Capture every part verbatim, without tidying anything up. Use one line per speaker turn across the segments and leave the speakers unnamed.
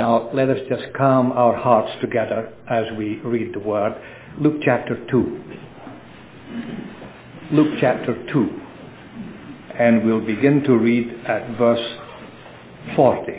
Now let us just calm our hearts together as we read the word. Luke chapter two. Luke chapter two. And we'll begin to read at verse forty.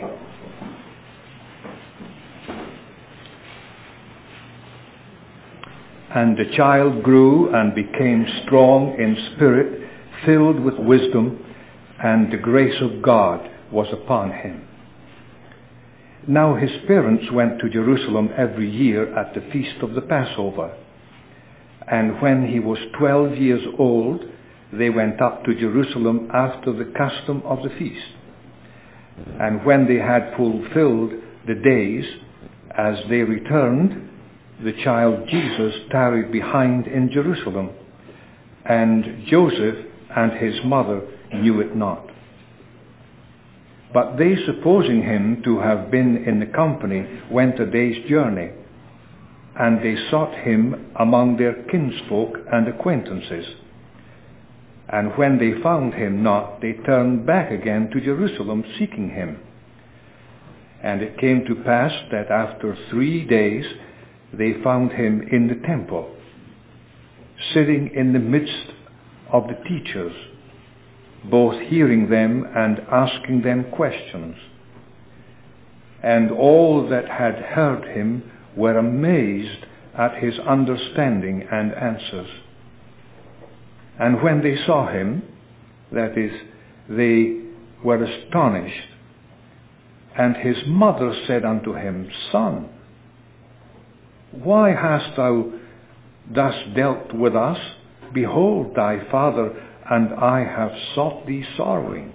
And the child grew and became strong in spirit, filled with wisdom, and the grace of God was upon him. Now his parents went to Jerusalem every year at the feast of the Passover. And when he was twelve years old, they went up to Jerusalem after the custom of the feast. And when they had fulfilled the days, as they returned, the child Jesus tarried behind in Jerusalem, and Joseph and his mother knew it not. But they, supposing him to have been in the company, went a day's journey, and they sought him among their kinsfolk and acquaintances. And when they found him not, they turned back again to Jerusalem, seeking him. And it came to pass that after three days they found him in the temple, sitting in the midst of the teachers, both hearing them and asking them questions. And all that had heard him were amazed at his understanding and answers. And when they saw him, that is, they were astonished. And his mother said unto him, Son, why hast thou thus dealt with us? Behold, thy father and I have sought thee sorrowing.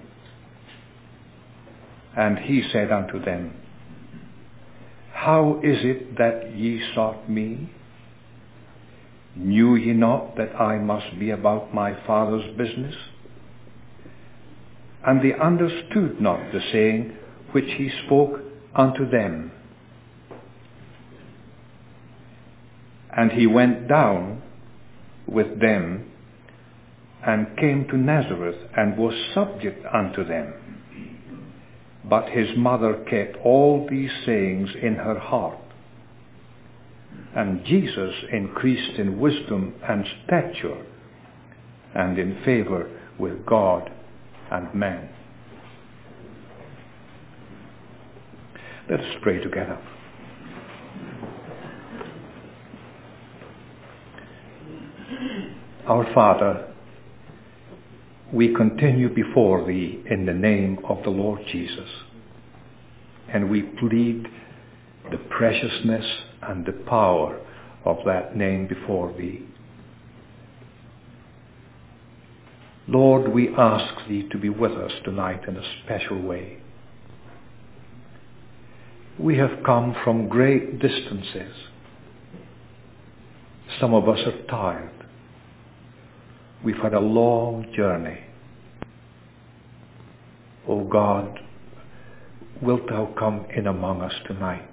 And he said unto them, How is it that ye sought me? Knew ye not that I must be about my Father's business? And they understood not the saying which he spoke unto them. And he went down with them, and came to Nazareth, and was subject unto them. But his mother kept all these sayings in her heart. And Jesus increased in wisdom and stature, and in favor with God and man. Let us pray together. Our Father, we continue before Thee in the name of the Lord Jesus, and we plead the preciousness and the power of that name before Thee. Lord, we ask Thee to be with us tonight in a special way. We have come from great distances. Some of us are tired. We've had a long journey. O God, wilt Thou come in among us tonight?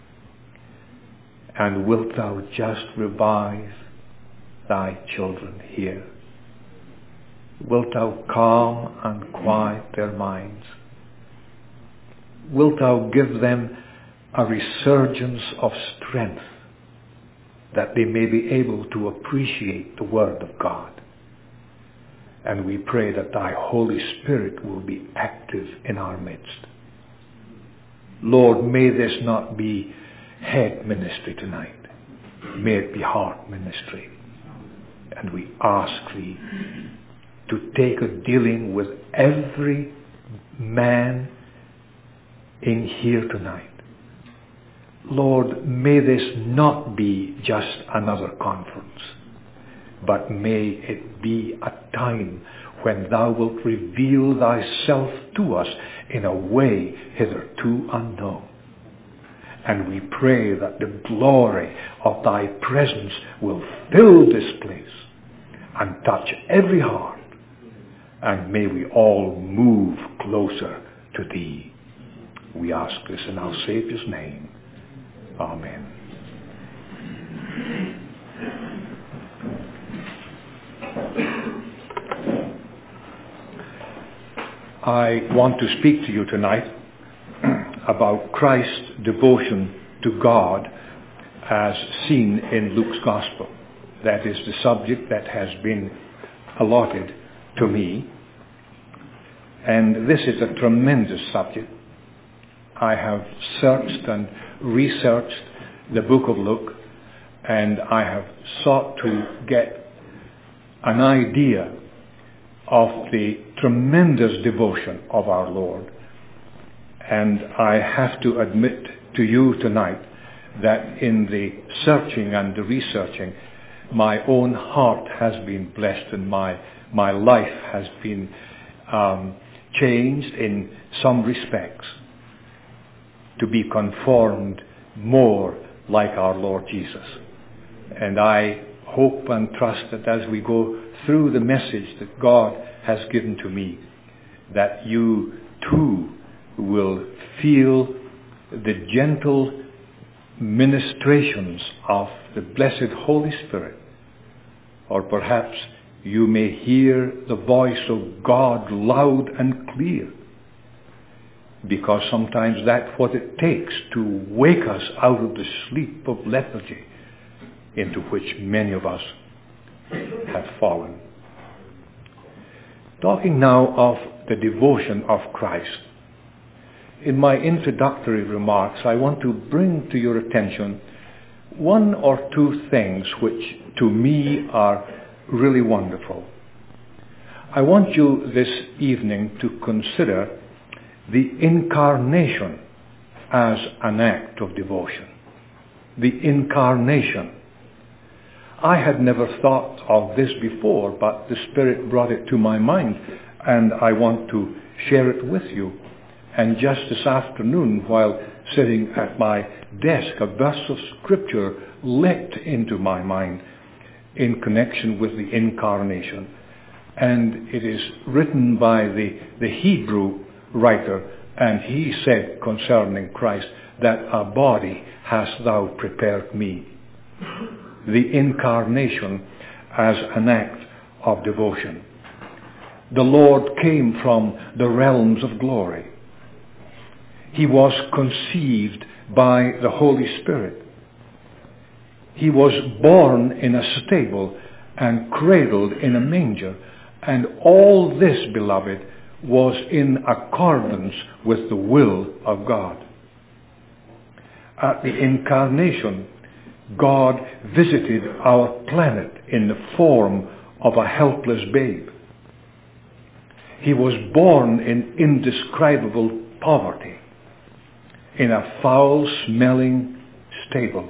And wilt Thou just revive Thy children here? Wilt Thou calm and quiet their minds? Wilt Thou give them a resurgence of strength that they may be able to appreciate the Word of God? And we pray that Thy Holy Spirit will be active in our midst. Lord, may this not be head ministry tonight. May it be heart ministry. And we ask Thee to take a dealing with every man in here tonight. Lord, may this not be just another conference, but may it be a time when Thou wilt reveal Thyself to us in a way hitherto unknown. And we pray that the glory of Thy presence will fill this place and touch every heart. And may we all move closer to Thee. We ask this in our Savior's name. Amen. I want to speak to you tonight about Christ's devotion to God as seen in Luke's Gospel. That is the subject that has been allotted to me. And this is a tremendous subject. I have searched and researched the book of Luke, and I have sought to get an idea of the tremendous devotion of our Lord. And I have to admit to you tonight that in the searching and the researching, my own heart has been blessed, and my, my life has been um, changed in some respects to be conformed more like our Lord Jesus. And I hope and trust that as we go through the message that God has given to me, that you too will feel the gentle ministrations of the blessed Holy Spirit. Or perhaps you may hear the voice of God loud and clear, because sometimes that's what it takes to wake us out of the sleep of lethargy into which many of us have fallen. Talking now of the devotion of Christ, in my introductory remarks, I want to bring to your attention one or two things which to me are really wonderful. I want you this evening to consider the incarnation as an act of devotion. The incarnation. I had never thought of this before, but the Spirit brought it to my mind, and I want to share it with you. And just this afternoon, while sitting at my desk, a verse of Scripture leapt into my mind in connection with the incarnation. And it is written by the, the Hebrew writer, and he said concerning Christ, that a body hast thou prepared me. The incarnation as an act of devotion. The Lord came from the realms of glory. He was conceived by the Holy Spirit. He was born in a stable and cradled in a manger. And all this, beloved, was in accordance with the will of God. At the incarnation, God visited our planet in the form of a helpless babe. He was born in indescribable poverty, in a foul-smelling stable.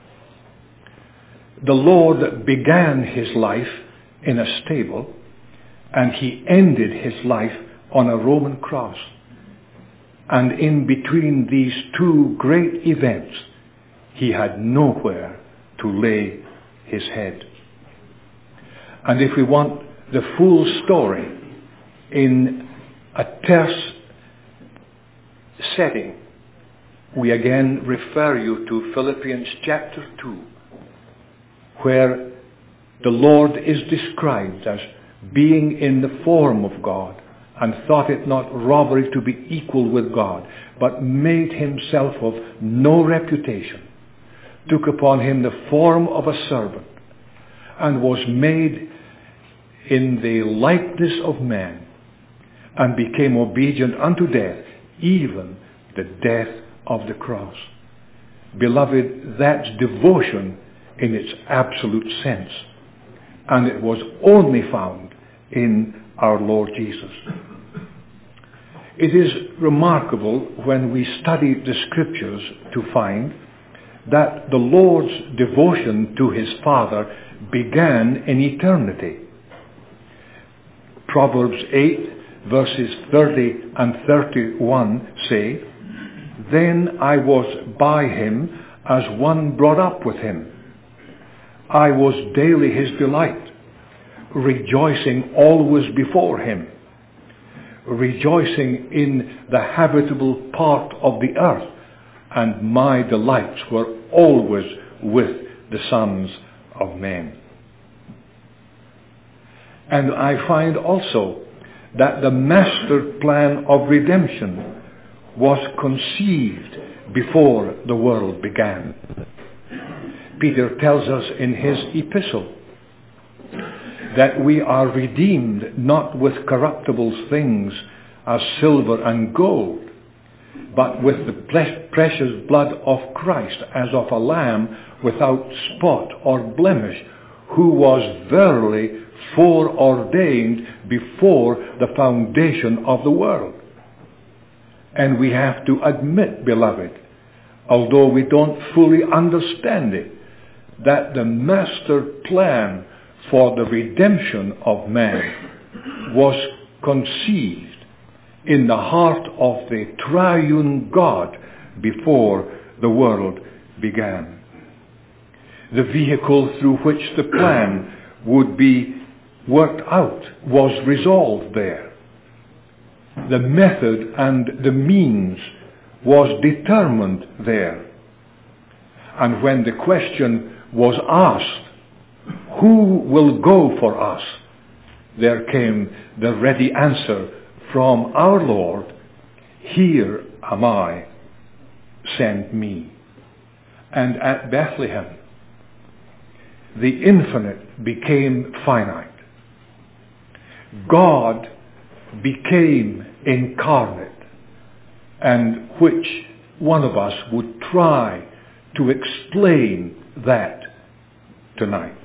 The Lord began his life in a stable, and he ended his life on a Roman cross. And in between these two great events, he had nowhere to lay his head. And if we want the full story in a terse setting, we again refer you to Philippians chapter two, where the Lord is described as being in the form of God, and thought it not robbery to be equal with God, but made himself of no reputation, took upon him the form of a servant, and was made in the likeness of man, and became obedient unto death, even the death of the cross. Beloved, that's devotion in its absolute sense. And it was only found in our Lord Jesus. It is remarkable when we study the Scriptures to find that the Lord's devotion to his Father began in eternity. Proverbs eight verses thirty and thirty-one say, "Then I was by him as one brought up with him. I was daily his delight, rejoicing always before him, rejoicing in the habitable part of the earth, and my delights were always with the sons of men." And I find also that the master plan of redemption, was conceived before the world began. Peter tells us in his epistle that we are redeemed not with corruptible things as silver and gold, but with the precious blood of Christ, as of a lamb without spot or blemish, who was verily foreordained before the foundation of the world. And we have to admit, beloved, although we don't fully understand it, that the master plan for the redemption of man was conceived in the heart of the triune God before the world began. The vehicle through which the plan would be worked out was resolved there. The method and the means was determined there. And when the question was asked, who will go for us? There came the ready answer from our Lord, here am I, send me. And at Bethlehem, the infinite became finite. God became incarnate, and which one of us would try to explain that tonight?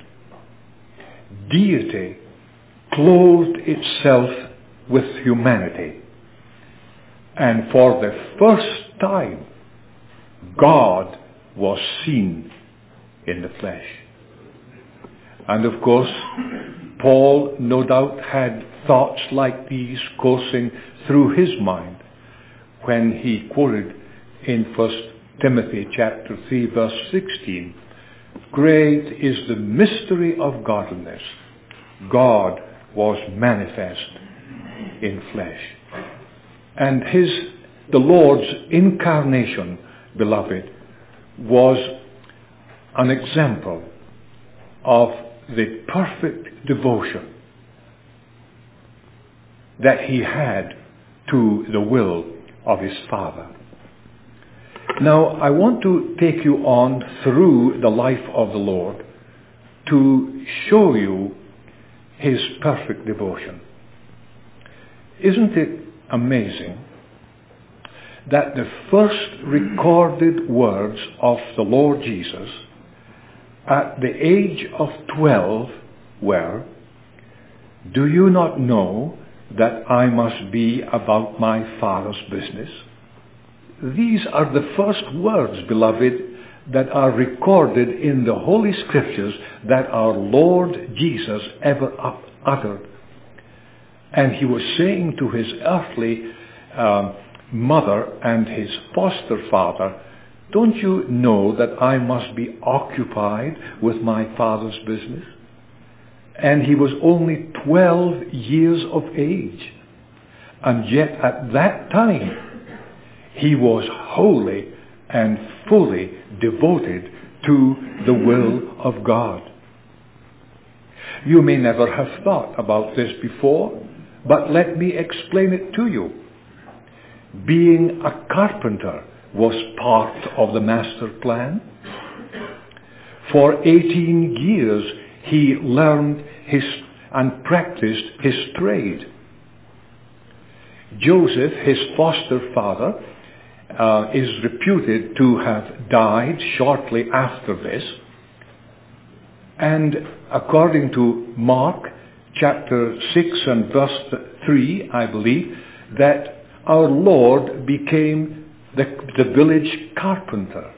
Deity clothed itself with humanity, and for the first time God was seen in the flesh. And of course, Paul no doubt had thoughts like these coursing through his mind when he quoted in First Timothy chapter three verse sixteen, "Great is the mystery of godliness. God was manifest in flesh." And his, the Lord's incarnation, beloved, was an example of the perfect devotion that he had to the will of his Father. Now, I want to take you on through the life of the Lord to show you his perfect devotion. Isn't it amazing that the first recorded words of the Lord Jesus at the age of twelve were, "Do you not know that I must be about my Father's business?" These are the first words, beloved, that are recorded in the Holy Scriptures that our Lord Jesus ever uttered. And he was saying to his earthly uh, mother and his foster father, "Don't you know that I must be occupied with my Father's business?" And he was only twelve years of age. And yet at that time, he was wholly and fully devoted to the will of God. You may never have thought about this before, but let me explain it to you. Being a carpenter was part of the master plan. For eighteen years he learned his and practiced his trade. Joseph, his foster father, uh, is reputed to have died shortly after this. And according to Mark chapter six and verse three, I believe, that our Lord became the, the village carpenter.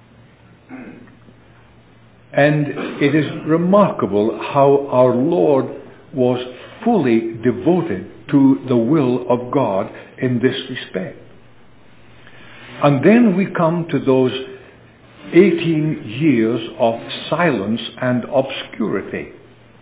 And it is remarkable how our Lord was fully devoted to the will of God in this respect. And then we come to those eighteen years of silence and obscurity.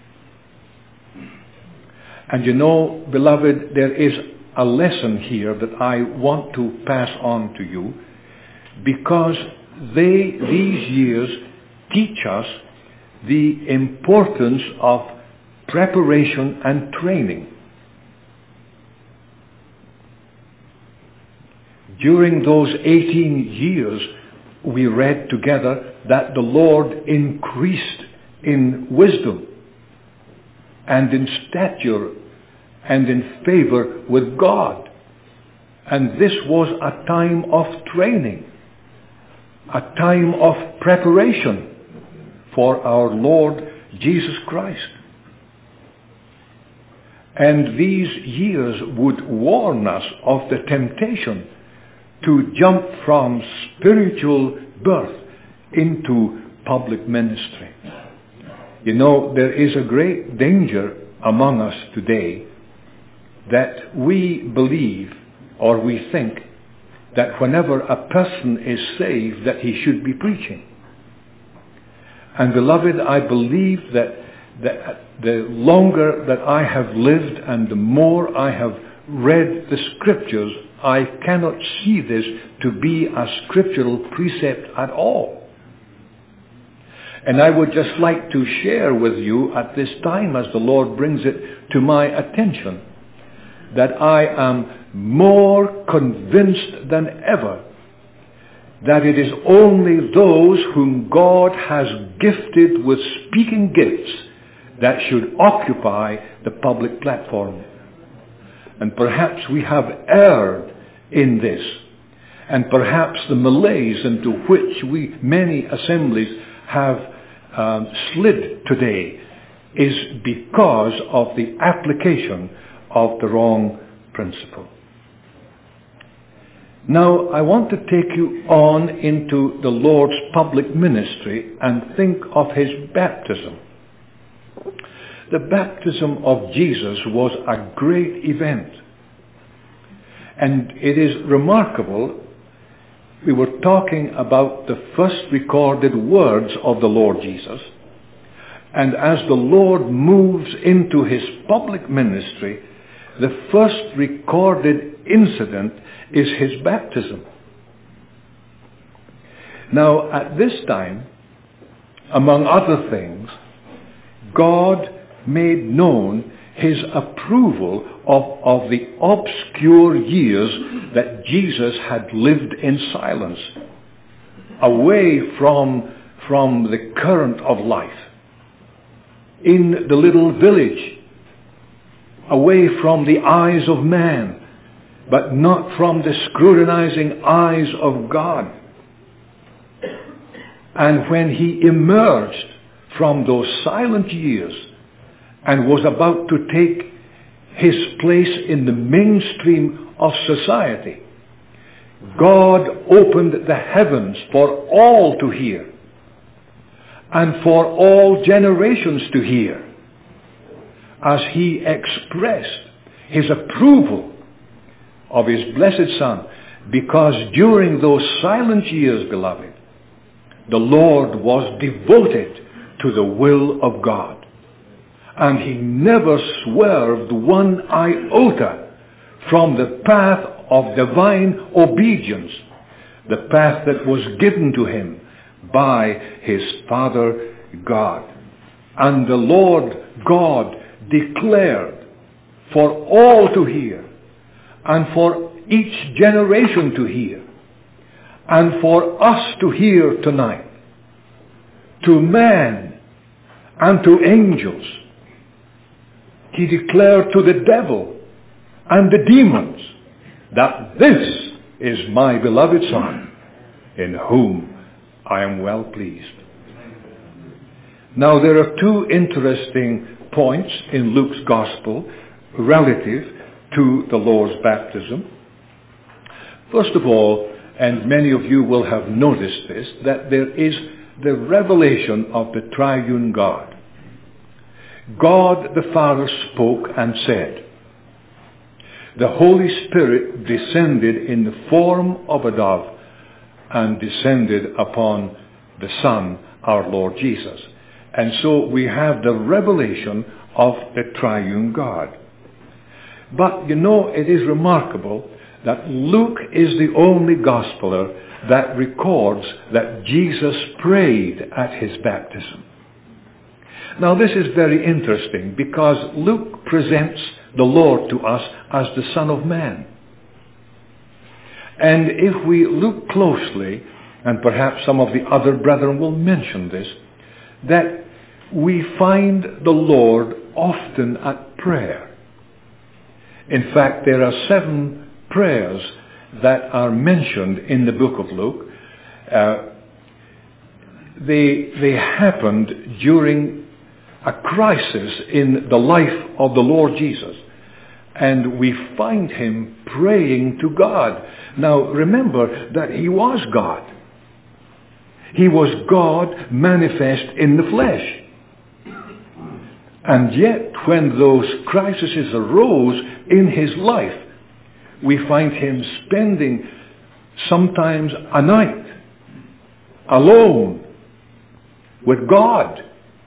And you know, beloved, there is a lesson here that I want to pass on to you, because they, these years teach us the importance of preparation and training. During those eighteen years, we read together that the Lord increased in wisdom and in stature and in favor with God. And this was a time of training, a time of preparation for our Lord Jesus Christ. And these years would warn us of the temptation to jump from spiritual birth into public ministry. You know, there is a great danger among us today that we believe or we think that whenever a person is saved that he should be preaching. And beloved, I believe that the, the longer that I have lived and the more I have read the scriptures, I cannot see this to be a scriptural precept at all. And I would just like to share with you at this time, as the Lord brings it to my attention, that I am more convinced than ever that it is only those whom God has gifted with speaking gifts that should occupy the public platform. And perhaps we have erred in this. And perhaps the malaise into which we, many assemblies, have um, slid today is because of the application of the wrong principle. Now, I want to take you on into the Lord's public ministry and think of his baptism. The baptism of Jesus was a great event. And it is remarkable. We were talking about the first recorded words of the Lord Jesus. And as the Lord moves into his public ministry, the first recorded incident is his baptism. Now, at this time, among other things, God made known his approval of, of the obscure years that Jesus had lived in silence, away from, from the current of life, in the little village, away from the eyes of man, but not from the scrutinizing eyes of God. And when he emerged from those silent years and was about to take his place in the mainstream of society, God opened the heavens for all to hear and for all generations to hear, as he expressed his approval of his blessed Son, because during those silent years, beloved, the Lord was devoted to the will of God. And he never swerved one iota from the path of divine obedience, the path that was given to him by his Father God. And the Lord God declared for all to hear, and for each generation to hear, and for us to hear tonight, to man and to angels. He declared to the devil and the demons that this is my beloved Son, in whom I am well pleased. Now, there are two interesting points in Luke's Gospel relative to the Lord's baptism. First of all, and many of you will have noticed this, that there is the revelation of the triune God. God the Father spoke and said. The Holy Spirit descended in the form of a dove and descended upon the Son, our Lord Jesus. And so we have the revelation of the triune God. But, you know, it is remarkable that Luke is the only Gospeler that records that Jesus prayed at his baptism. Now, this is very interesting because Luke presents the Lord to us as the Son of Man. And if we look closely, and perhaps some of the other brethren will mention this, that we find the Lord often at prayer. In fact, there are seven prayers that are mentioned in the book of Luke. Uh, they, they happened during a crisis in the life of the Lord Jesus. And we find him praying to God. Now remember that he was God. He was God manifest in the flesh. And yet when those crises arose in his life, we find him spending sometimes a night alone with God,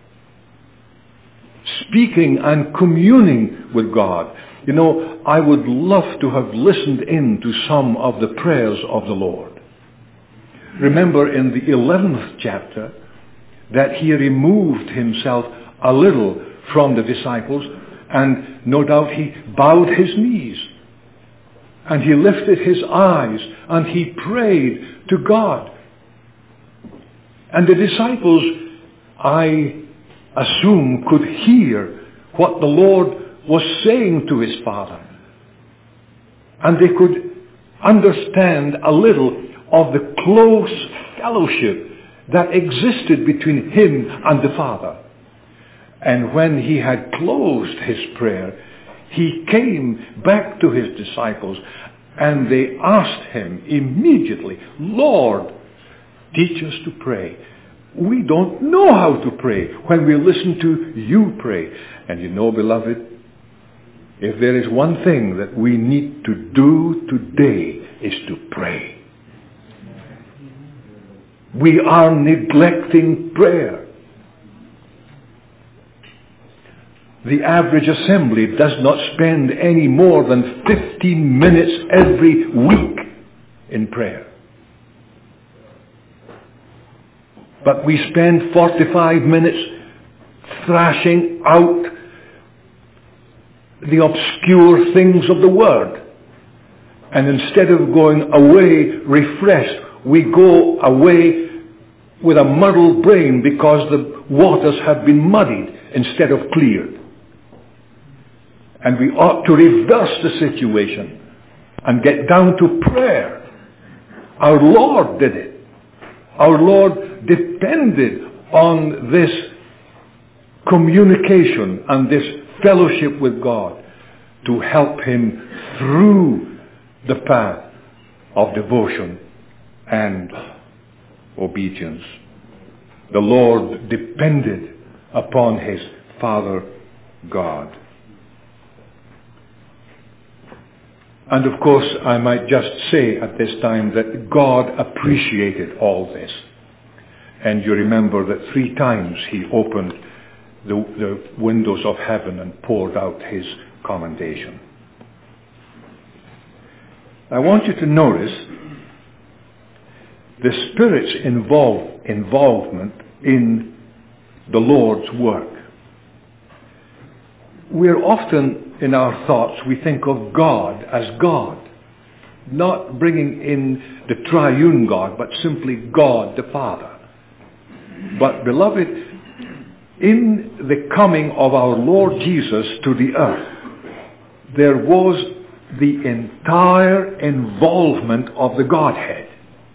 speaking and communing with God. You know, I would love to have listened in to some of the prayers of the Lord. Remember in the eleventh chapter that he removed himself a little from the disciples, and no doubt he bowed his knees and he lifted his eyes and he prayed to God. And the disciples, I assume, could hear what the Lord was saying to his Father. And they could understand a little of the close fellowship that existed between him and the Father. And when he had closed his prayer, he came back to his disciples and they asked him immediately, Lord, teach us to pray. We don't know how to pray when we listen to you pray. And you know, beloved, if there is one thing that we need to do today is to pray. We are neglecting prayer. The average assembly does not spend any more than fifteen minutes every week in prayer. But we spend forty-five minutes thrashing out the obscure things of the Word. And instead of going away refreshed, we go away with a muddled brain because the waters have been muddied instead of cleared. And we ought to reverse the situation and get down to prayer. Our Lord did it. Our Lord depended on this communication and this fellowship with God to help him through the path of devotion and obedience. The Lord depended upon his Father God. And of course, I might just say at this time that God appreciated all this. And you remember that three times he opened the, the windows of heaven and poured out his commendation. I want you to notice the Spirit's involve, involvement in the Lord's work. We're often, in our thoughts, we think of God as God, not bringing in the triune God, but simply God the Father. But beloved, in the coming of our Lord Jesus to the earth, there was the entire involvement of the Godhead.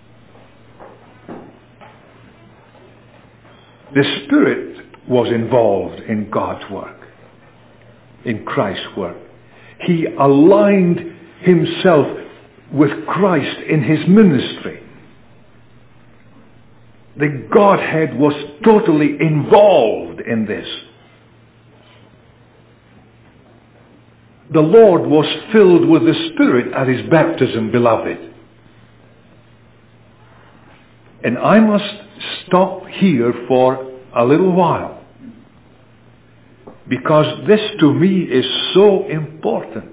The Spirit was involved in God's work, in Christ's work. He aligned himself with Christ in his ministry. The Godhead was totally involved in this. The Lord was filled with the Spirit at his baptism, beloved. And I must stop here for a little while, because this to me is so important.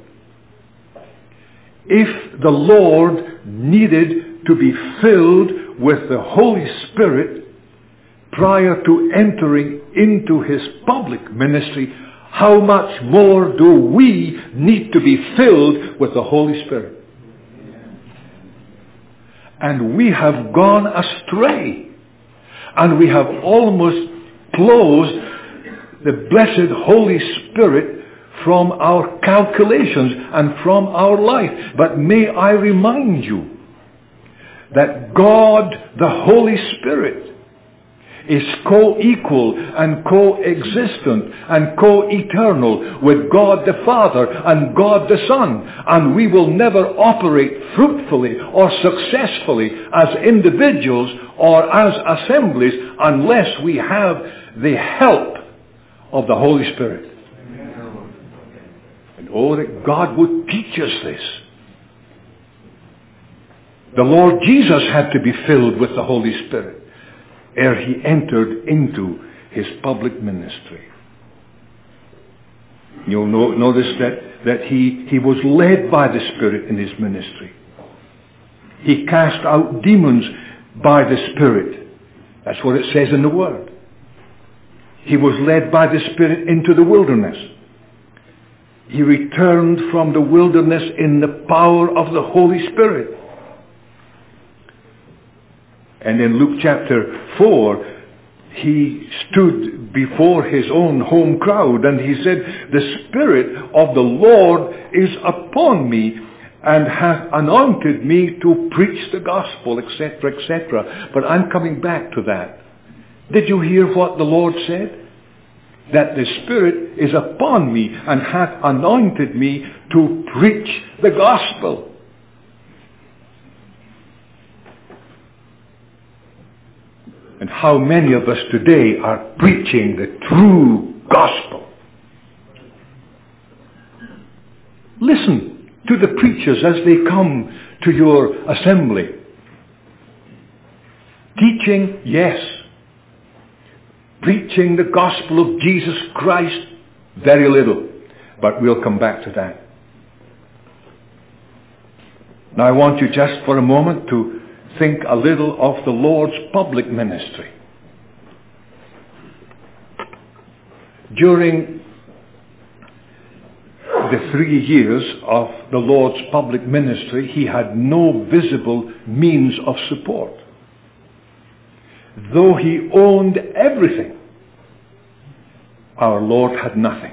If the Lord needed to be filled with the Holy Spirit prior to entering into his public ministry, how much more do we need to be filled with the Holy Spirit? and we have gone astray. And we have almost closed the blessed Holy Spirit from our calculations and from our life. But may I remind you that God, the Holy Spirit, is co-equal and co-existent and co-eternal with God the Father and God the Son. And we will never operate fruitfully or successfully as individuals or as assemblies unless we have the help of the Holy Spirit. And oh, that God would teach us this. The Lord Jesus had to be filled with the Holy Spirit ere he entered into his public ministry. You'll no, notice that, that he, he was led by the Spirit in his ministry. He cast out demons by the Spirit. That's what it says in the Word. He was led by the Spirit into the wilderness. He returned from the wilderness in the power of the Holy Spirit. And in Luke chapter four, he stood before his own home crowd and he said, "The Spirit of the Lord is upon me and hath anointed me to preach the gospel," et cetera, et cetera. But I'm coming back to that. Did you hear what the Lord said? That the Spirit is upon me and hath anointed me to preach the gospel. And how many of us today are preaching the true gospel? Listen to the preachers as they come to your assembly. Teaching, yes. Preaching the gospel of Jesus Christ, very little. But we'll come back to that. Now I want you just for a moment to think a little of the Lord's public ministry. During the three years of the Lord's public ministry, he had no visible means of support. Though he owned everything, our Lord had nothing.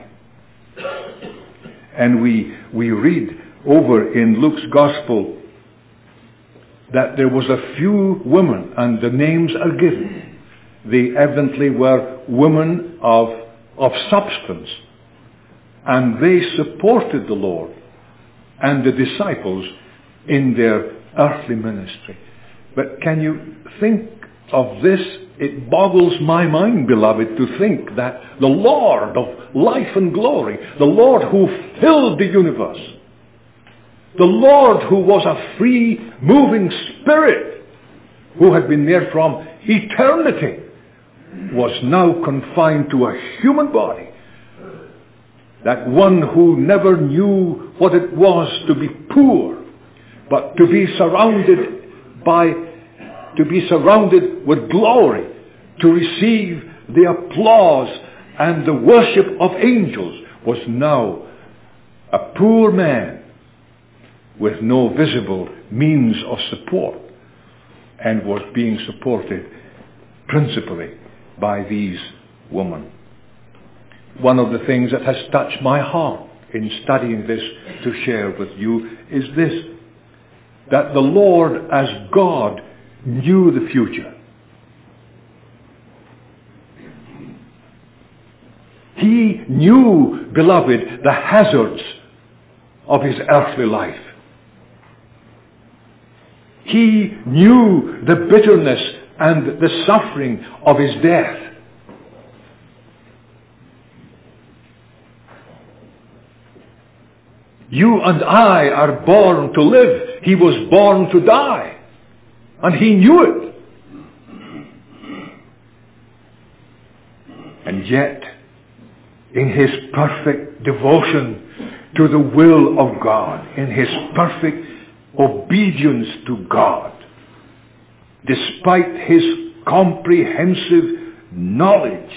And we, we read over in Luke's Gospel that there was a few women, and the names are given. They evidently were women of, of substance. And they supported the Lord and the disciples in their earthly ministry. But can you think of this? It boggles my mind, beloved, to think that the Lord of life and glory, the Lord who filled the universe, the Lord who was a free moving spirit, who had been there from eternity, was now confined to a human body. That one who never knew what it was to be poor, but to be surrounded by, to be surrounded with glory, to receive the applause and the worship of angels, was now a poor man with no visible means of support, and was being supported principally by these women. One of the things that has touched my heart in studying this to share with you is this, that the Lord as God knew the future. He knew, beloved, the hazards of his earthly life. He knew the bitterness and the suffering of his death. You and I are born to live. He was born to die. And he knew it. And yet, in his perfect devotion to the will of God, in his perfect obedience to God, despite his comprehensive knowledge,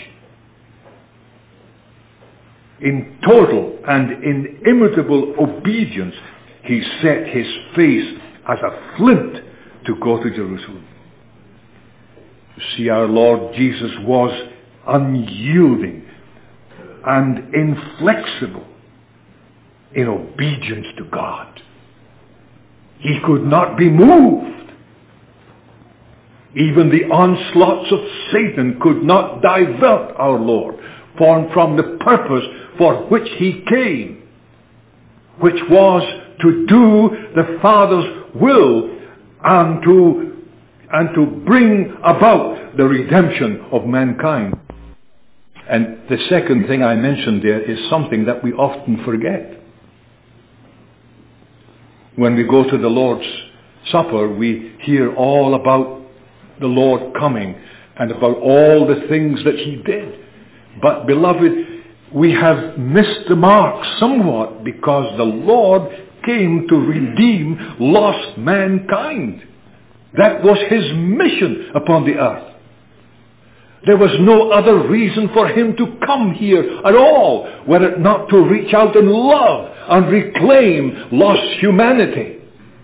in total and inimitable obedience, he set his face as a flint to go to Jerusalem. You see, our Lord Jesus was unyielding and inflexible in obedience to God. He could not be moved. Even the onslaughts of Satan could not divert our Lord from the purpose for which he came, which was to do the Father's will and to, and to bring about the redemption of mankind. And the second thing I mentioned there is something that we often forget. When we go to the Lord's Supper, we hear all about the Lord coming and about all the things that he did. But beloved, we have missed the mark somewhat, because the Lord came to redeem lost mankind. That was his mission upon the earth. There was no other reason for him to come here at all, were it not to reach out and love and reclaim lost humanity.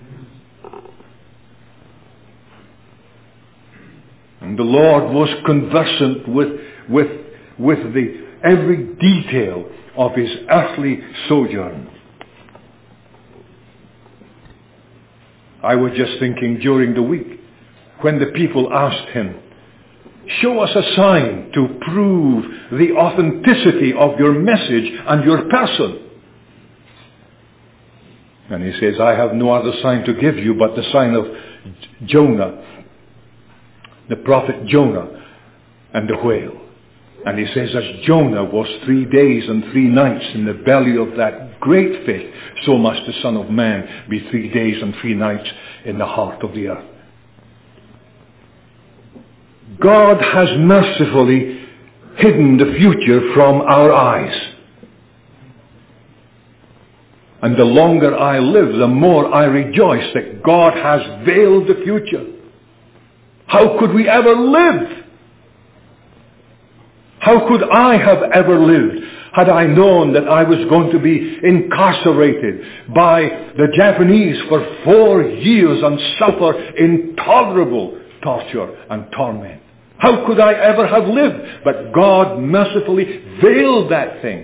And the Lord was conversant with, with, with the, every detail of his earthly sojourn. I was just thinking during the week, when the people asked him, show us a sign to prove the authenticity of your message and your person. And he says, I have no other sign to give you but the sign of Jonah, the prophet Jonah, and the whale. And he says, as Jonah was three days and three nights in the belly of that great fish, so must the Son of Man be three days and three nights in the heart of the earth. God has mercifully hidden the future from our eyes. And the longer I live, the more I rejoice that God has veiled the future. How could we ever live? How could I have ever lived had I known that I was going to be incarcerated by the Japanese for four years and suffer intolerable torture and torment? How could I ever have lived? But God mercifully veiled that thing.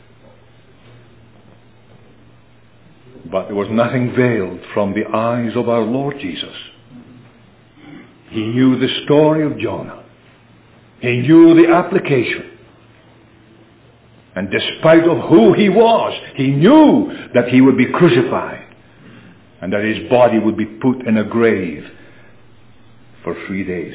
But there was nothing veiled from the eyes of our Lord Jesus. He knew the story of Jonah. He knew the application. And despite of who he was, he knew that he would be crucified and that his body would be put in a grave for three days.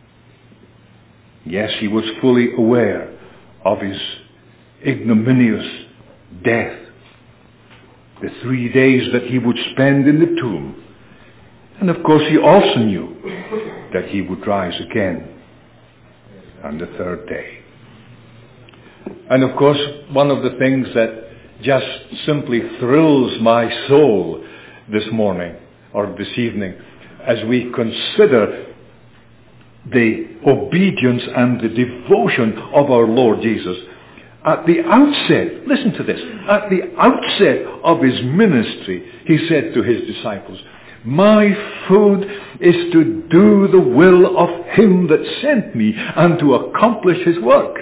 Yes, he was fully aware of his ignominious death, the three days that he would spend in the tomb. And of course he also knew that he would rise again on the third day. And of course, one of the things that just simply thrills my soul this morning or this evening, as we consider the obedience and the devotion of our Lord Jesus, at the outset, listen to this, at the outset of his ministry, he said to his disciples, my food is to do the will of him that sent me and to accomplish his work.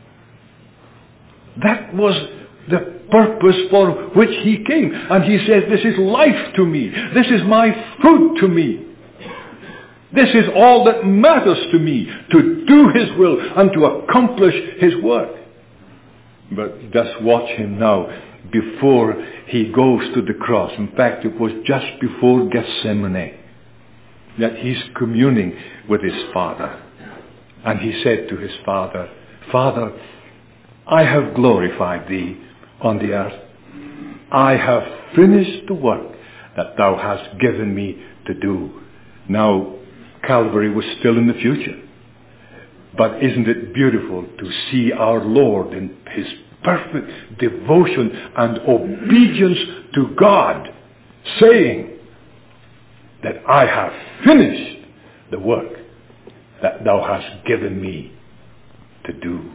That was the purpose for which he came. And he says, this is life to me. This is my food to me. This is all that matters to me, to do his will and to accomplish his work. But just watch him now before he goes to the cross. In fact, it was just before Gethsemane that he's communing with his Father. And he said to his Father, Father, I have glorified thee on the earth. I have finished the work that thou hast given me to do. Now, Calvary was still in the future. But isn't it beautiful to see our Lord in his perfect devotion and obedience to God, saying that I have finished the work that thou hast given me to do.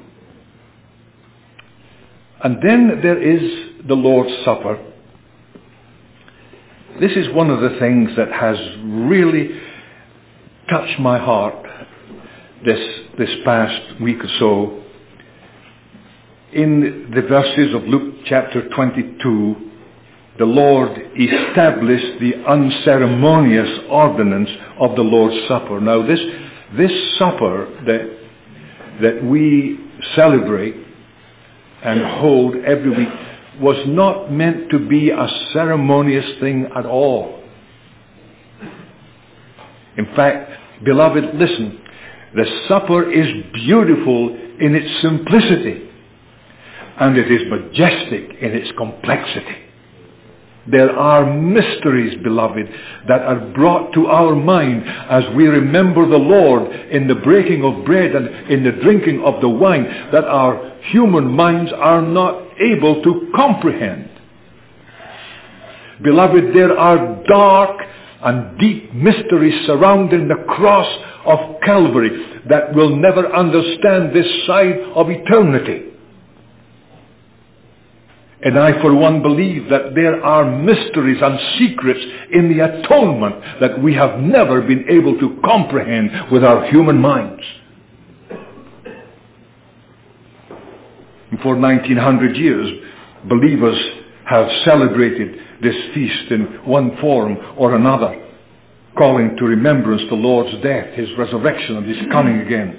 And then there is the Lord's Supper. This is one of the things that has really touched my heart this, this past week or so. In the verses of Luke chapter twenty-two, the Lord established the unceremonious ordinance of the Lord's Supper. Now this, this supper that, that we celebrate and hold every week was not meant to be a ceremonious thing at all. In fact, beloved, listen, the supper is beautiful in its simplicity, and it is majestic in its complexity. There are mysteries, beloved, that are brought to our mind as we remember the Lord in the breaking of bread and in the drinking of the wine that our human minds are not able to comprehend. Beloved, there are dark and deep mysteries surrounding the cross of Calvary that will never understand this side of eternity. And I, for one, believe that there are mysteries and secrets in the atonement that we have never been able to comprehend with our human minds. And for nineteen hundred years, believers have celebrated this feast in one form or another, calling to remembrance the Lord's death, His resurrection, and His coming again.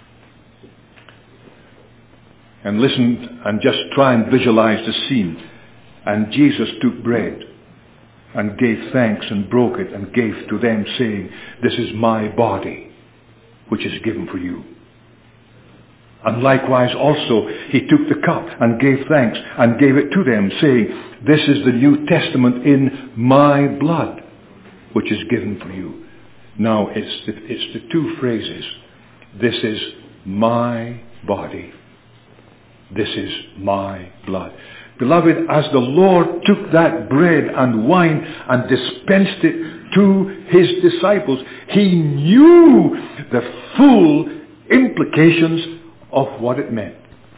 And listen and just try and visualize the scene. And Jesus took bread and gave thanks and broke it and gave to them, saying, "This is my body, which is given for you." And likewise also He took the cup and gave thanks and gave it to them, saying, "This is the New Testament in my blood, which is given for you." Now it's the, it's the two phrases. This is my body. This is my blood. Beloved, as the Lord took that bread and wine and dispensed it to His disciples, He knew the full implications of what it meant.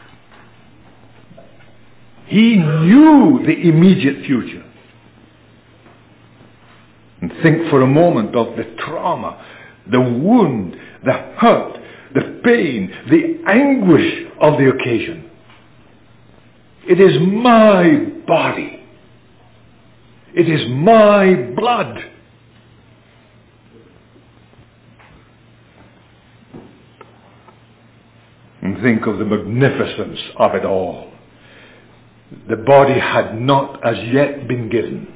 He knew the immediate future. And think for a moment of the trauma, the wound, the hurt, the pain, the anguish of the occasion. It is my body. It is my blood. And think of the magnificence of it all. The body had not as yet been given,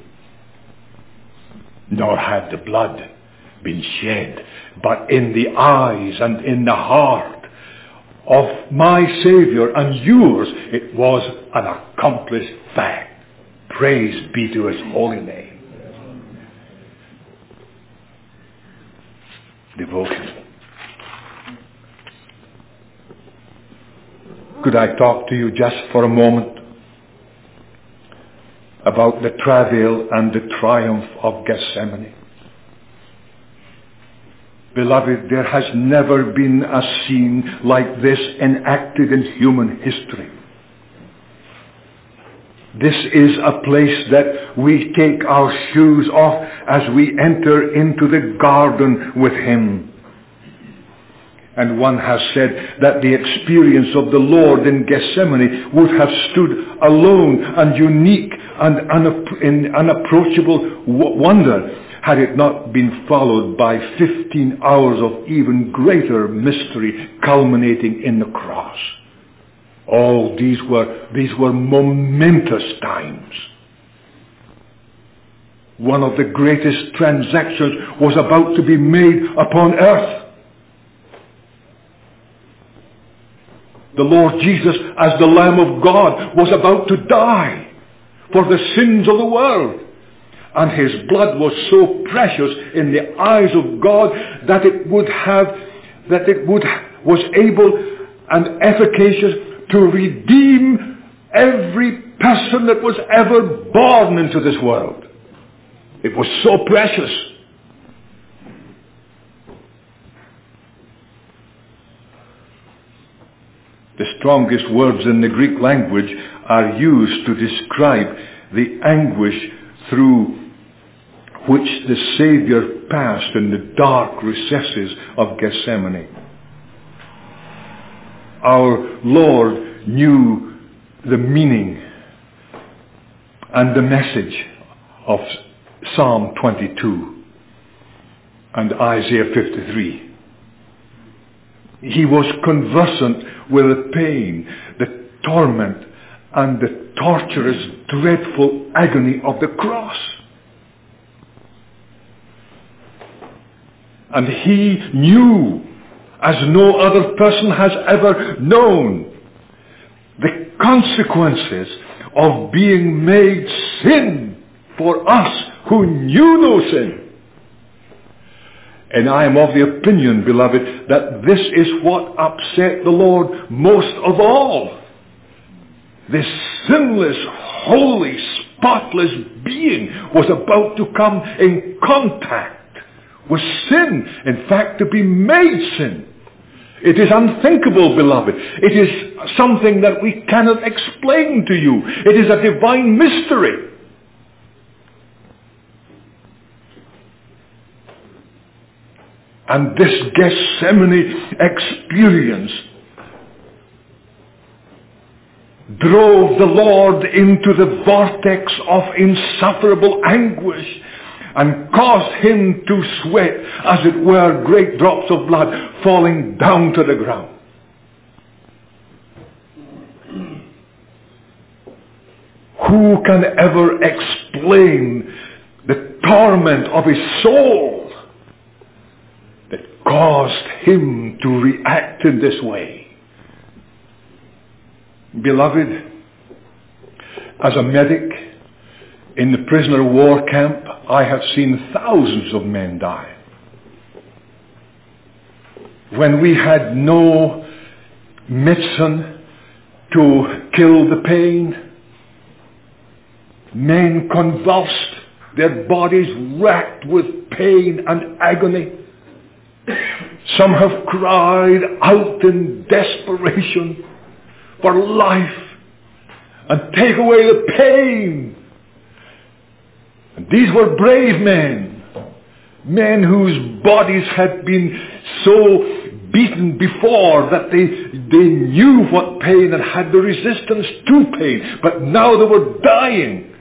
nor had the blood been shed, but in the eyes and in the heart of my Savior and yours, it was an accomplished fact. Praise be to His holy name. Devotion. Could I talk to you just for a moment about the travail and the triumph of Gethsemane? Beloved, there has never been a scene like this enacted in human history. This is a place that we take our shoes off as we enter into the garden with Him. And one has said that the experience of the Lord in Gethsemane would have stood alone and unique and in unapproachable wonder had it not been followed by fifteen hours of even greater mystery culminating in the cross. Oh, these were, these were momentous times. One of the greatest transactions was about to be made upon earth. The Lord Jesus, as the Lamb of God, was about to die for the sins of the world. And His blood was so precious in the eyes of God that it would have, that it would, was able and efficacious to redeem every person that was ever born into this world. It was so precious. The strongest words in the Greek language are used to describe the anguish through which the Savior passed in the dark recesses of Gethsemane. Our Lord knew the meaning and the message of Psalm twenty-two and Isaiah fifty-three. He was conversant with the pain, the torment, and the torturous, dreadful agony of the cross. And he knew, as no other person has ever known, the consequences of being made sin for us who knew no sin. And I am of the opinion, beloved, that this is what upset the Lord most of all. This sinless, holy, spotless being was about to come in contact with sin. In fact, to be made sin. It is unthinkable, beloved. It is something that we cannot explain to you. It is a divine mystery. And this Gethsemane experience drove the Lord into the vortex of insufferable anguish and caused him to sweat, as it were, great drops of blood falling down to the ground. Who can ever explain the torment of his soul that caused him to react in this way? Beloved, as a medic in the prisoner of war camp, I have seen thousands of men die. When we had no medicine to kill the pain, men convulsed, their bodies racked with pain and agony. Some have cried out in desperation for life and take away the pain. And these were brave men, men whose bodies had been so beaten before that they, they knew what pain and had the resistance to pain, but now they were dying.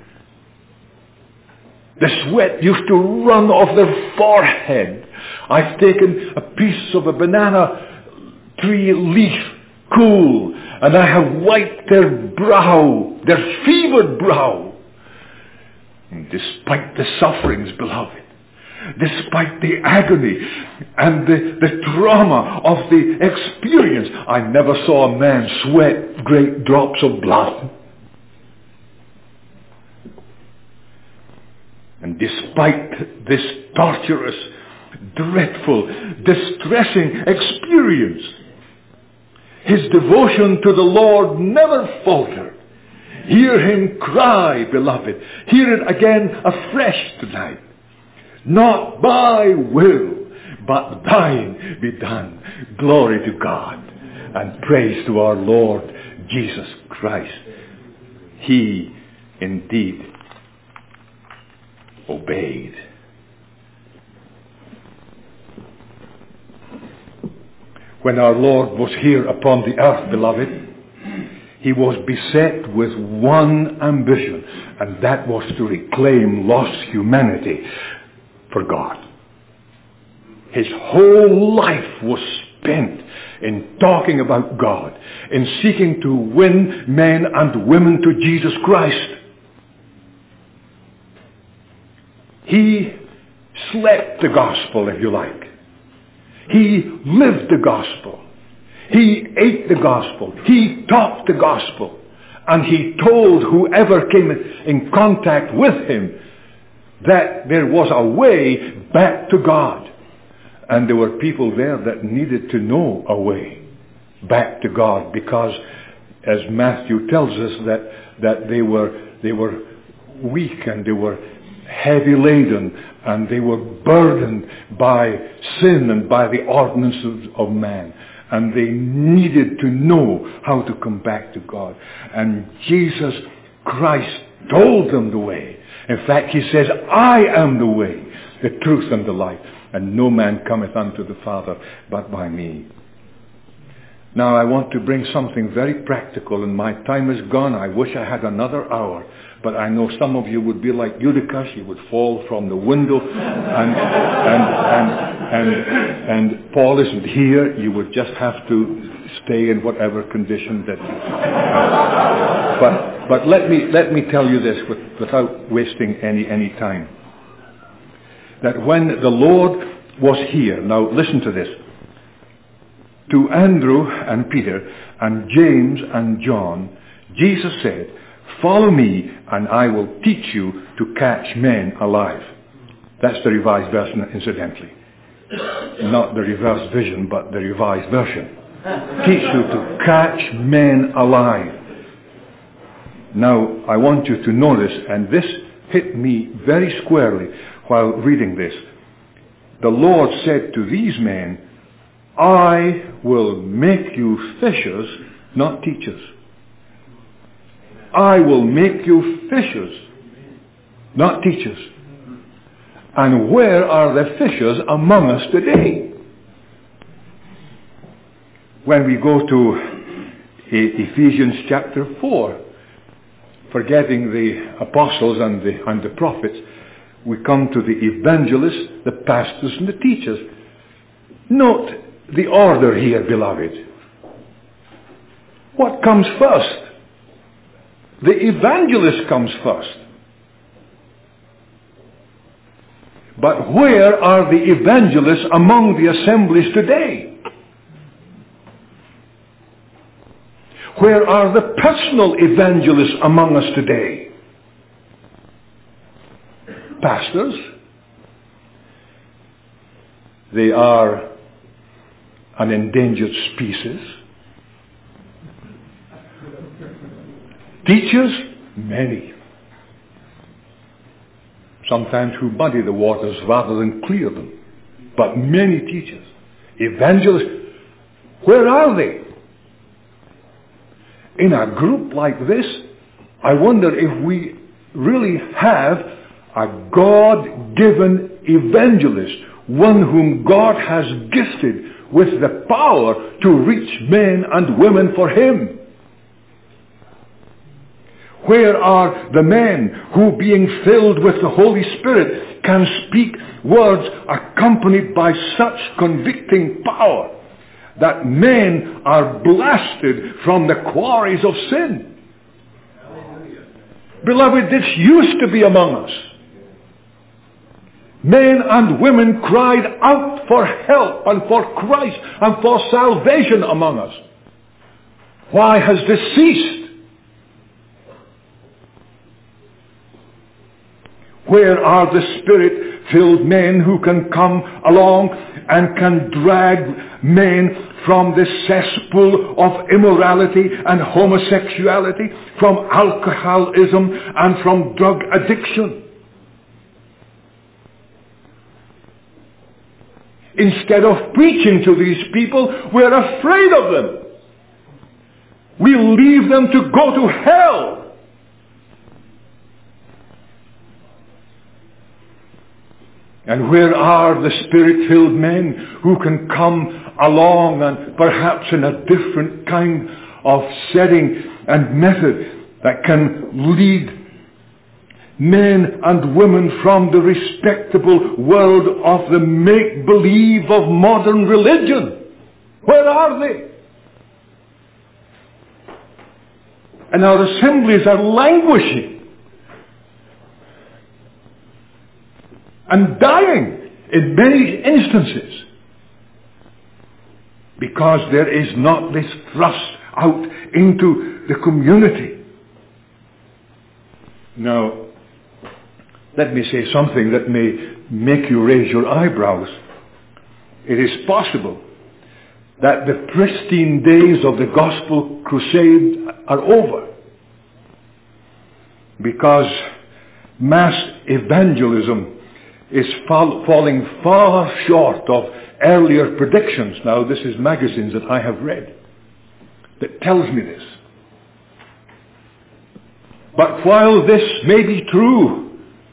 The sweat used to run off their forehead. I've taken a piece of a banana tree leaf, cool, and I have wiped their brow, their fevered brow. And despite the sufferings, beloved, despite the agony and the, the trauma of the experience, I never saw a man sweat great drops of blood. And despite this torturous, dreadful, distressing experience, his devotion to the Lord never faltered. Hear him cry, beloved. Hear it again afresh tonight. Not my will, but thine be done. Glory to God and praise to our Lord Jesus Christ. He indeed obeyed. When our Lord was here upon the earth, beloved, he was beset with one ambition, and that was to reclaim lost humanity for God. His whole life was spent in talking about God, in seeking to win men and women to Jesus Christ. He slept the gospel, if you like. He lived the gospel. He ate the gospel. He taught the gospel. And he told whoever came in contact with him that there was a way back to God. And there were people there that needed to know a way back to God, because as Matthew tells us that, that they were, they were weak and they were heavy laden and they were burdened by sin and by the ordinances of man. And they needed to know how to come back to God. And Jesus Christ told them the way.
In fact, he says, I am the way, the truth, and the life, and no man cometh unto the Father but by me. Now I want to bring something very practical, and my time is gone. I wish I had another hour. But I know some of you would be like Eutychus. You would fall from the window, and and and and, and Paul isn't here. You would just have to stay in whatever condition that you have. But but let me let me tell you this with, without wasting any any time. That when the Lord was here, now listen to this. To Andrew and Peter and James and John, Jesus said, follow me and I will teach you to catch men alive. That's the Revised Version, incidentally. Not the reverse vision, but the Revised Version. Teach you to catch men alive. Now, I want you to notice, and this hit me very squarely while reading this. The Lord said to these men, I will make you fishers, not teachers. I will make you fishers, not teachers. And where are the fishers among us today? When we go to Ephesians chapter four, forgetting the apostles and the, and the prophets, we come to the evangelists, the pastors, and the teachers. Note the order here, beloved. What comes first? The evangelist comes first. But where are the evangelists among the assemblies today? Where are the personal evangelists among us today? Pastors? They are an endangered species. Teachers? Many. Sometimes who muddy the waters rather than clear them. But many teachers. Evangelists? Where are they? In a group like this, I wonder if we really have a God-given evangelist, one whom God has gifted with the power to reach men and women for Him. Where are the men who, being filled with the Holy Spirit, can speak words accompanied by such convicting power that men are blasted from the quarries of sin? Beloved, this used to be among us. Men and women cried out for help and for Christ and for salvation among us. Why has this ceased? Where are the Spirit-filled men who can come along and can drag men from the cesspool of immorality and homosexuality, from alcoholism and from drug addiction? Instead of preaching to these people, we're afraid of them. We leave them to go to hell. And where are the Spirit-filled men who can come along and perhaps in a different kind of setting and method that can lead men and women from the respectable world of the make-believe of modern religion? Where are they? And our assemblies are languishing and dying in many instances because there is not this thrust out into the community. Now, let me say something that may make you raise your eyebrows. It is possible that the pristine days of the gospel crusade are over, because mass evangelism is fall, falling far short of earlier predictions. Now, this is magazines that I have read that tells me this. But while this may be true,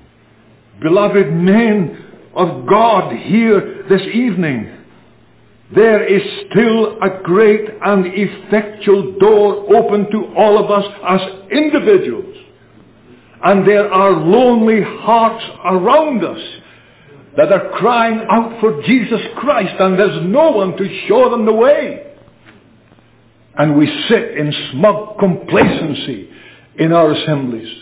Beloved men of God here this evening, there is still a great and effectual door open to all of us as individuals. And there are lonely hearts around us that are crying out for Jesus Christ, and there's no one to show them the way. And we sit in smug complacency in our assemblies.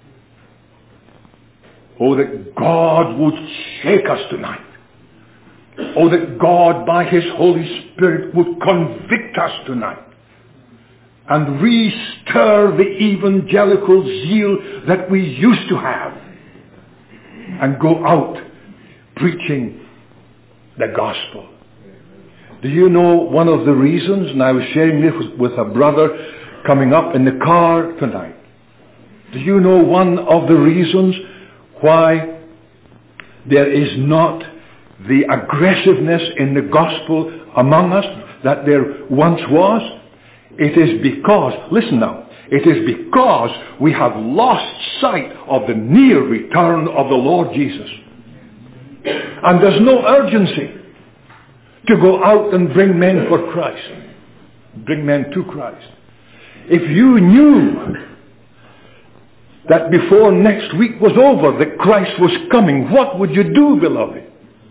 Oh, that God would shake us tonight. Oh, that God by His Holy Spirit would convict us tonight and re-stir the evangelical zeal that we used to have and go out preaching the gospel. Do you know one of the reasons, and I was sharing this with a brother coming up in the car tonight. Do you know one of the reasons why there is not the aggressiveness in the gospel among us that there once was? It is because, listen now, it is because we have lost sight of the near return of the Lord Jesus. And there's no urgency to go out and bring men for Christ. Bring men to Christ. If you knew that before next week was over that Christ was coming, what would you do, beloved?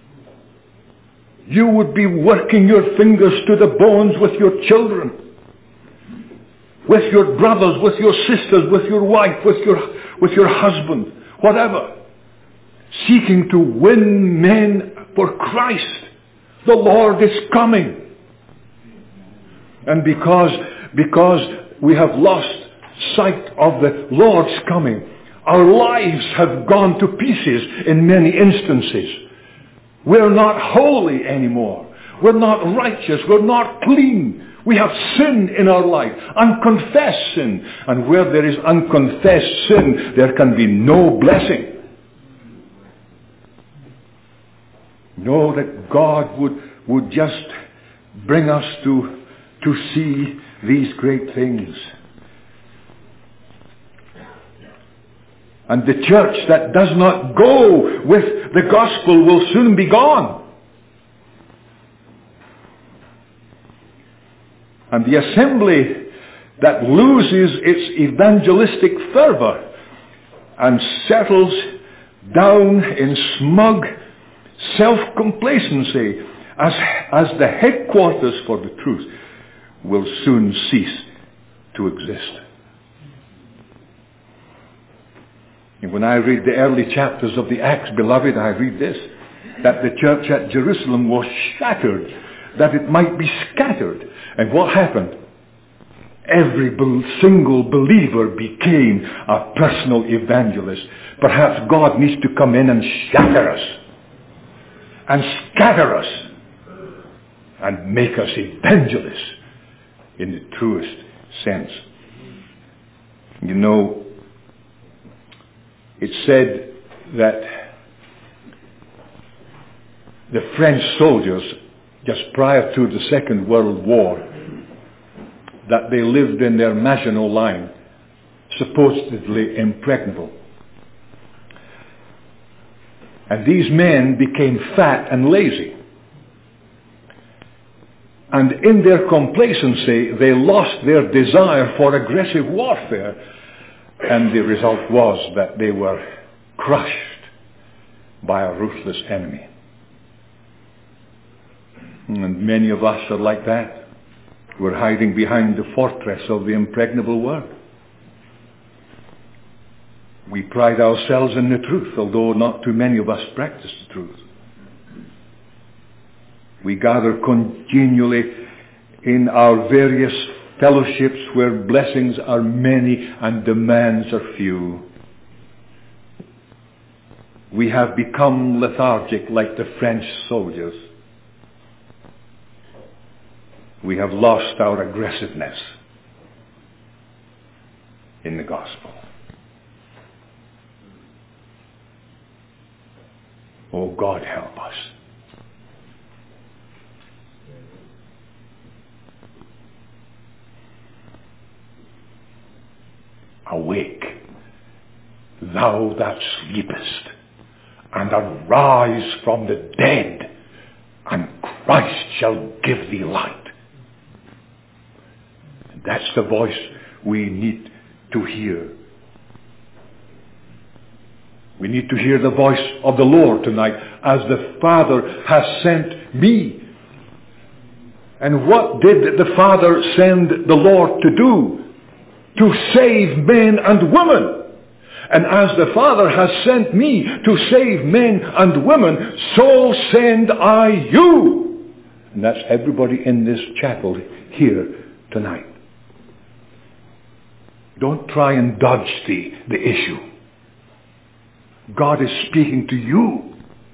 You would be working your fingers to the bones with your children, with your brothers, with your sisters, with your wife, with your, with your husband, whatever, seeking to win men for Christ. The Lord is coming. And because, because we have lost sight of the Lord's coming, our lives have gone to pieces in many instances. We're not holy anymore. We're not righteous. We're not clean. We have sin in our life, unconfessed sin. And where there is unconfessed sin, there can be no blessing. Know that God would, would just bring us to, to see these great things. And the church that does not go with the gospel will soon be gone. And the assembly that loses its evangelistic fervor and settles down in smug self-complacency as, as the headquarters for the truth will soon cease to exist. And when I read the early chapters of the Acts, beloved, I read this, that the church at Jerusalem was shattered, that it might be scattered. And what happened? Every single believer became a personal evangelist. Perhaps God needs to come in and shatter us and scatter us and make us evangelists in the truest sense. You know, it's said that the French soldiers, just prior to the Second World War, that they lived in their Maginot Line, supposedly impregnable. And these men became fat and lazy. And in their complacency, they lost their desire for aggressive warfare. And the result was that they were crushed by a ruthless enemy. And many of us are like that. We're hiding behind the fortress of the impregnable world. We pride ourselves in the truth, although not too many of us practice the truth. We gather continually in our various fellowships where blessings are many and demands are few. We have become lethargic like the French soldiers. We have lost our aggressiveness in the gospel. Oh, God help us. Awake, thou that sleepest.
and arise from the dead, and Christ shall give thee light. And that's the voice we need to hear. We need to hear the voice of the Lord tonight, as the Father has sent me. And what did the Father send the Lord to do? To save men and women. And as the Father has sent me to save men and women, so send I you. And that's everybody in this chapel here tonight. Don't try and dodge the, the issue. God is speaking to you.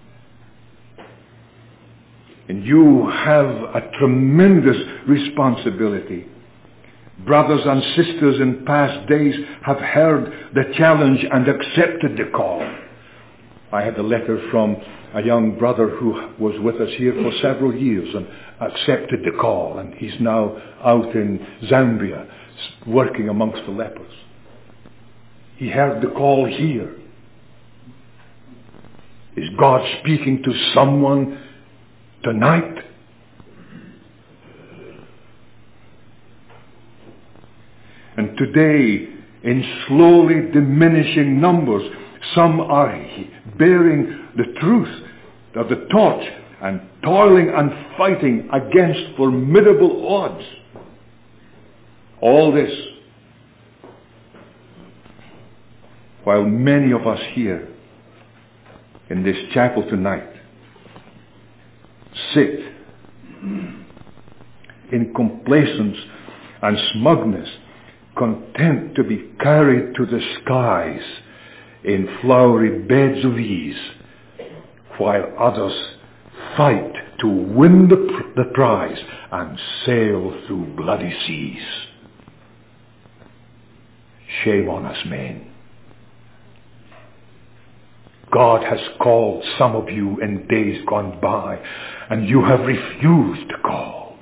And you have a tremendous responsibility. Brothers and sisters in past days have heard the challenge and accepted the call. I had a letter from a young brother who was with us here for several years and accepted the call. And he's now out in Zambia working amongst the lepers. He heard the call here. Is God speaking to someone tonight? And today, in slowly diminishing numbers, some are bearing the truth of the torch and toiling and fighting against formidable odds. All this, while many of us here in this chapel tonight sit in complacence and smugness, content to be carried to the skies in flowery beds of ease, while others fight to win the, the prize and sail through bloody seas. Shame on us, men. God has called some of you in days gone by, and you have refused to call.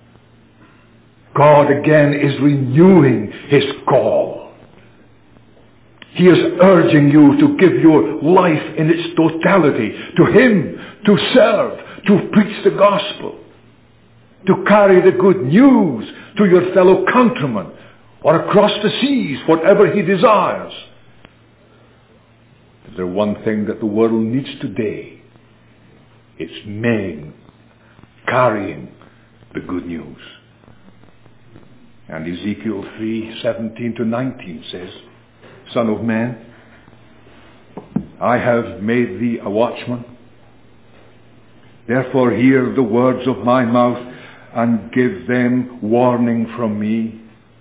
God again is renewing his call. He is urging you to give your life in its totality to him, to serve, to preach the gospel, to carry the good news to your fellow countrymen or across the seas, whatever he desires. Is there one thing that the world needs today? It's men carrying the good news. And Ezekiel three seventeen to nineteen says, Son of man, I have made thee a watchman. Therefore hear the words of my mouth and give them warning from me.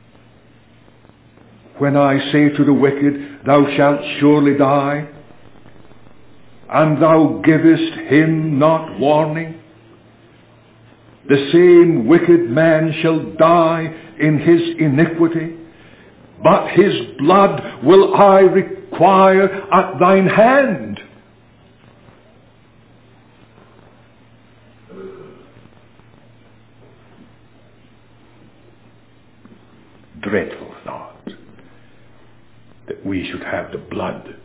When I say to the wicked, thou shalt surely die, and thou givest him not warning, the same wicked man shall die in his iniquity, but his blood will I require at thine hand. Dreadful thought that we should have the blood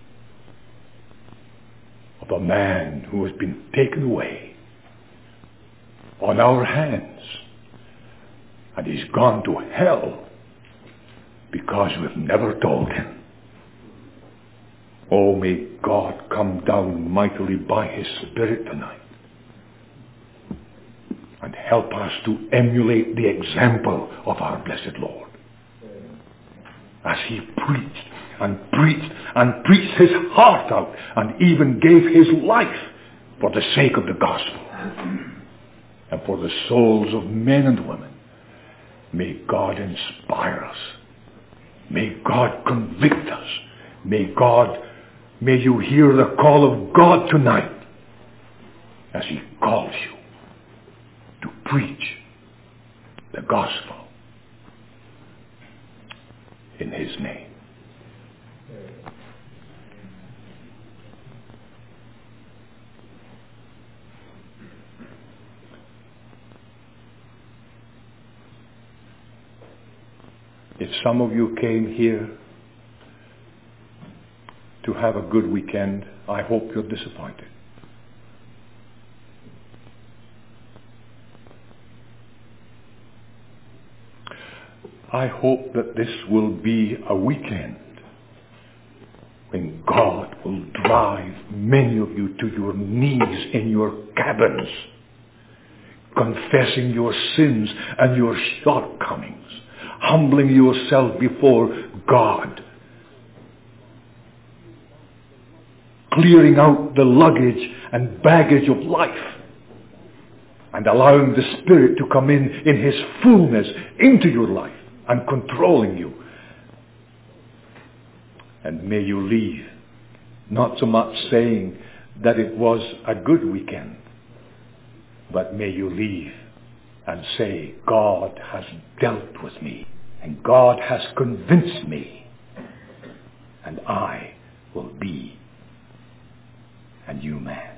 of a man who has been taken away on our hands, and he's gone to hell because we've never told him. Oh, may God come down mightily by his Spirit tonight and help us to emulate the example of our blessed Lord, as he preached and preached and preached his heart out and even gave his life for the sake of the gospel and for the souls of men and women. May God inspire us. May God convict us. May God, may you hear the call of God tonight as he calls you to preach the gospel in his name. If some of you came here to
have a good weekend. I hope you're disappointed. I hope that this will be a weekend when God will drive many of you to your knees in your cabins, confessing your sins and your shortcomings, humbling yourself before God, clearing out the luggage and baggage of life, and allowing the Spirit to come in in His fullness into your life and controlling you. And may you leave not so much saying that it was a good weekend, but may you leave and say, God has dealt with me, and God has convinced me, and I will be a new man.